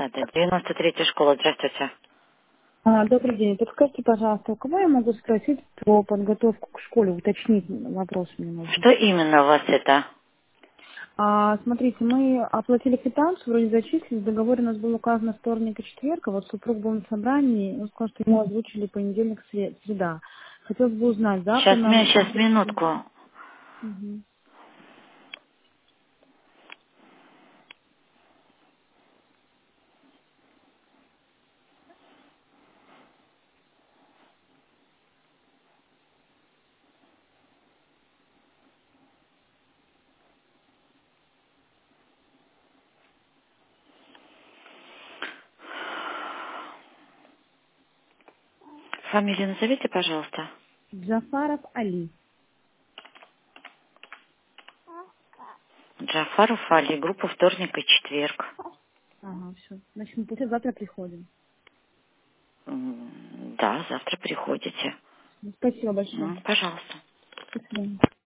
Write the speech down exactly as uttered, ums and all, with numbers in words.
Да-да, девяносто третья школа, здравствуйте. А, добрый день. Подскажите, пожалуйста, у кого я могу спросить про подготовку к школе, уточнить вопрос мне нужно. Что именно у вас это? А, смотрите, мы оплатили квитанцию, вроде зачислили, в договоре у нас было указано вторник и четверг, а вот супруг был на собрании, он сказал, что ему озвучили понедельник, сре- среда. Хотелось бы узнать, завтра Сейчас, нам... сейчас, минутку. Мгм. Фамилию назовите, пожалуйста. Джафаров Али. Джафаров Али, группа вторник и четверг. Ага, все. Значит, мы получается, завтра приходим. М, Да, завтра приходите. Ну, спасибо большое. Ну, пожалуйста. До свидания.